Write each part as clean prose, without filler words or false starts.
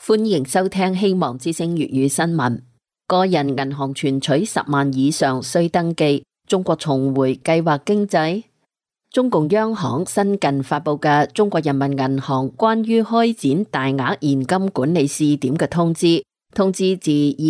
歡迎收聽希望之聲粵語新聞。個人銀行存取10萬以上需登記，中國重回計劃經濟。中共央行新近發佈嘅中國人民銀行關於開展大額現金管理試點嘅通知，自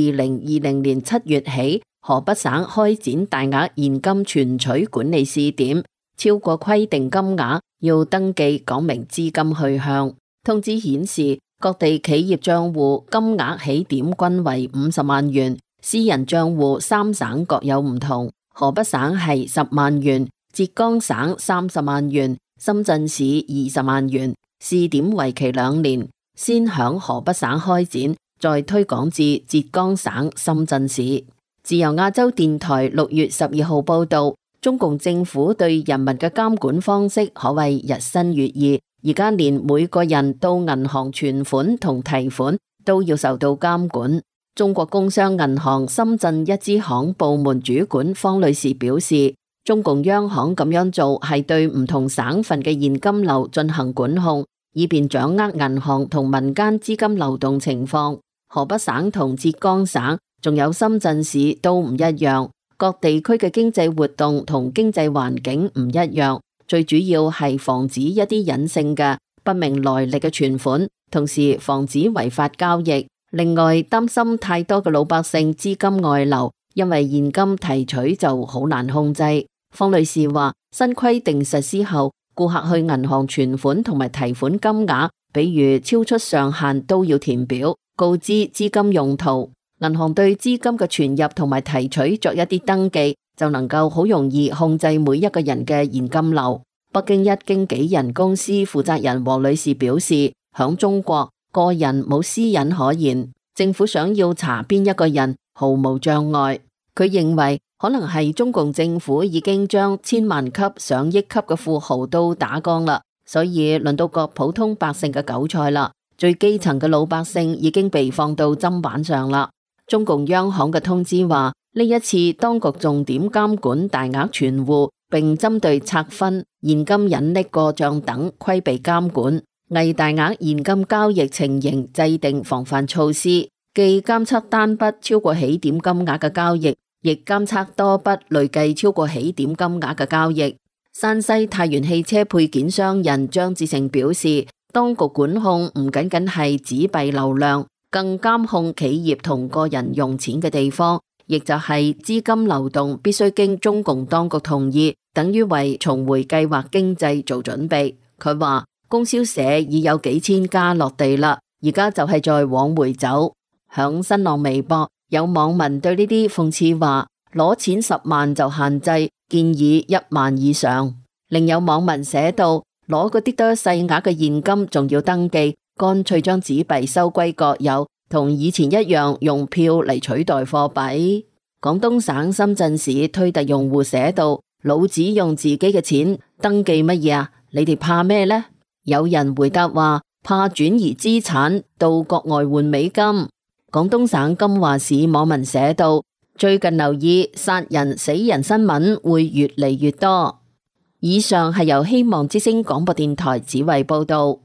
2020年7月起，河北省開展大額現金存取管理試點，超過規定金額要登記講明資金去向。通知顯示，各地企業賬戶金額起點均為50萬元，私人賬戶3省各有唔同。河北省係10萬元，浙江省30萬元，深圳市20萬元。試點為期2年，先響河北省開展，再推廣至浙江省、深圳市。自由亞洲電台6月12號報道，中共政府對人民嘅監管方式可謂日新月異。而家連每個人到銀行存款同提款都要受到監管。中國工商銀行深圳一支行部門主管方女士表示，中共央行咁樣做係對唔同省份嘅現金流進行管控，以便掌握銀行同民間資金流動情況。河北省同浙江省仲有深圳市都唔一樣，各地區嘅經濟活動同經濟環境唔一樣。最主要係防止一啲隱性嘅不明來歷嘅存款，同時防止違法交易。另外，擔心太多嘅老百姓資金外流，因為現金提取就好難控制。方女士話，新規定實施後，顧客去銀行存款同埋提款金額，比如超出上限都要填表，告知資金用途。銀行對資金嘅存入同埋提取作一啲登記，就能夠好容易控制每一個人嘅現金流。北京一經紀人公司負責人黃女士表示，響中國個人冇私隱可言，政府想要查邊一個人毫無障礙。佢認為可能係中共政府已經將千萬級、上億級嘅富豪都打光啦，所以輪到各普通百姓嘅韭菜啦。最基層嘅老百姓已經被放到砧板上啦。中共央行嘅通知話，呢一次當局重點監管大額存戶，並針對拆分、現金隱匿過賬等規避監管，為大額現金交易情形制定防範措施，既監測單筆超過起點金額嘅交易，亦監測多筆累計超過起點金額嘅交易。山西太原汽車配件商人張志成表示，當局管控唔僅僅係紙幣流量，更監控企業同個人用錢嘅地方，亦就係資金流動必須經中共當局同意，等於為重回計劃經濟做準備。佢話供銷社已有幾千家落地啦，而家就係在往回走。響新浪微博有網民對呢啲諷刺話，攞錢10萬就限制，建議1萬以上。另有網民寫到，攞嗰啲多細額嘅現金仲要登記，乾脆將紙幣收歸國有，同以前一樣用票嚟取代貨幣。廣東省深圳市推特用戶寫道，老子用自己嘅錢登記乜嘢啊？你哋怕咩呢？有人回答話，怕轉移資產到國外換美金。廣東省金華市網民寫道，最近留意殺人死人新聞會越嚟越多。以上係由希望之聲廣播電台指揮報道。